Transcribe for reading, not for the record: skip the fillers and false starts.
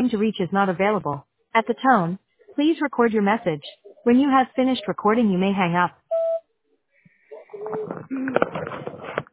trying to reach is not available. At the tone, please record your message. When you have finished recording, you may hang up.